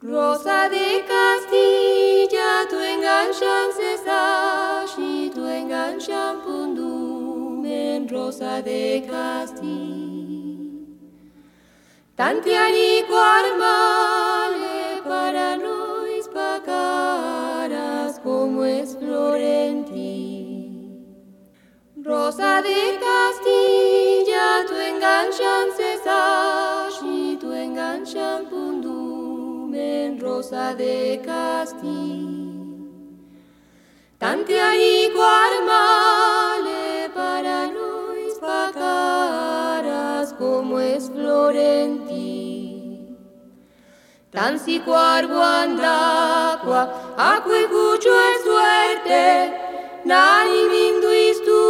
Rosa de Castilla, tu enganchan cesar, și tu enganchan pundumen, Rosa de Castilla. Tantiani armale para nos pacaras como es Florentín. Rosa de Castilla, tu enganchan cesar, și tu enganchan pundumen, Rosa de Castilla. Tantiani armale para nos pacaras como es Florentín. Tan si cuarguandaqua, acque cucho es suerte, nani minduis tu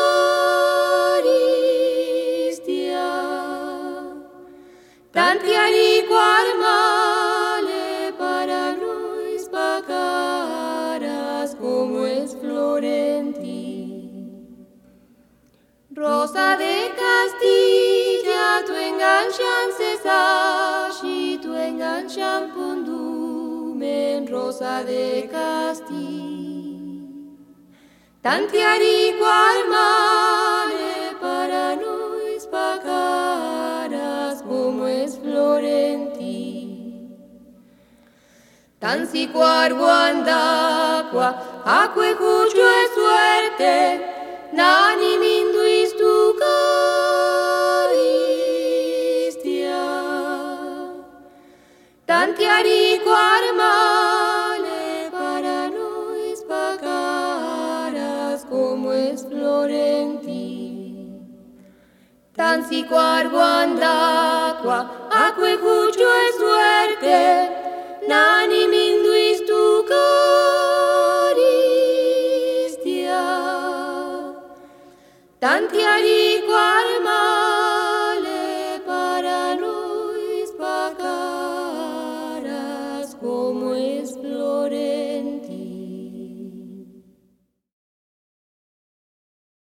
caristia. Tantiani armale para nos pacaras como es Florentín. Rosa de Castilla, tu enganchan cesar, și tu enganchan pundumen, Rosa de Castilla. Tantiarico armale para nos pacaras como es Florentín. Tan si cuarguandaqua, acque cucho es suerte, nani minduis tu caristia. Tantiarico armale para nos pacaras como es Florentín. Tan si cuarguandaqua, acque cucho es suerte, nani minduis tu caristia. Tantiarico armale para nos pacaras como es Florentín.